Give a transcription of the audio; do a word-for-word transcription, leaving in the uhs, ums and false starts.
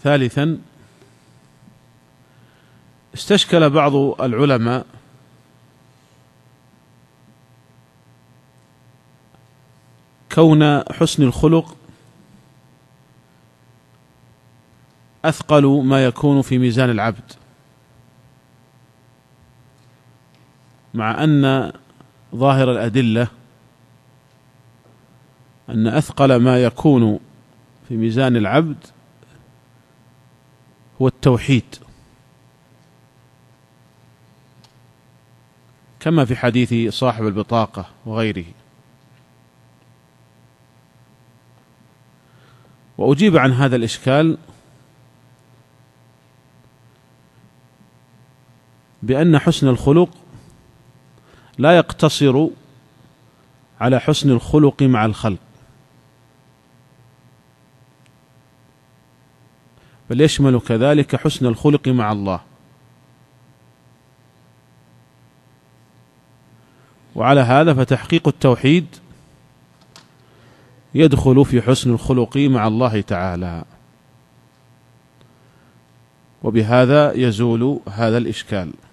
ثالثا، استشكل بعض العلماء كون حسن الخلق أثقل ما يكون في ميزان العبد، مع أن ظاهر الأدلة أن أثقل ما يكون في ميزان العبد هو التوحيد، كما في حديث صاحب البطاقة وغيره. وأجيب عن هذا الإشكال بأن حسن الخلق لا يقتصر على حسن الخلق مع الخلق، بل يشمل كذلك حسن الخلق مع الله. وعلى هذا فتحقيق التوحيد يدخل في حسن الخلق مع الله تعالى، وبهذا يزول هذا الإشكال.